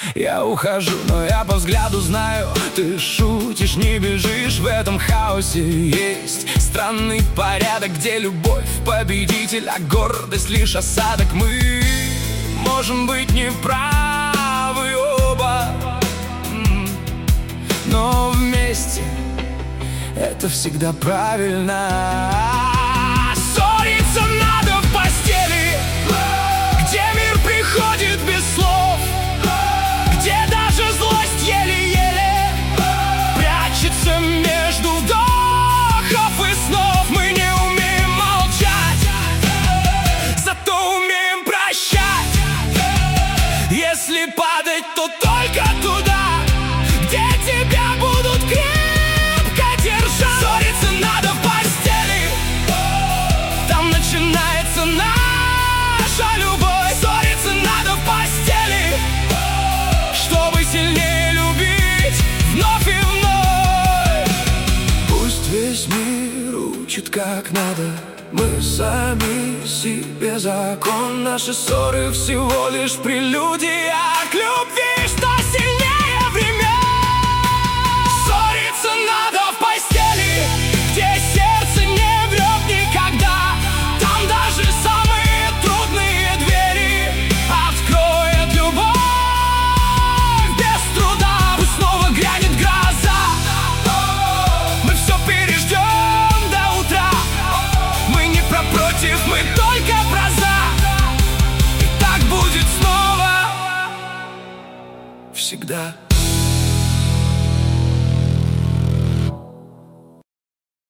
Я ухожу, но я по взгляду знаю, ты шутишь, не бежишь. В этом хаосе есть странный порядок, где любовь победитель, а гордость лишь осадок. Мы можем быть неправы оба, но вместе это всегда правильно. Ссориться надо в постели, где мир приходит без слов, где даже злость еле-еле прячется между вдохов и снов. Мы не умеем молчать, зато умеем прощать. Если падать, то только туда, где тебя будут крепко держать. Ссориться надо в постели, там начинается наша любовь. Ссориться надо в постели, чтобы сильнее любить вновь и вновь. Пусть весь мир учит как надо, мы сами себе закон. Наши ссоры всего лишь прелюдия к любви, что сильнее времен. Ссориться надо в постели, где сердце не врет никогда. Там даже самые трудные двери откроет любовь без труда. Пусть снова грянет гроза, мы все переждем до утра. Мы не про против, мы только про за. И так будет снова, всегда.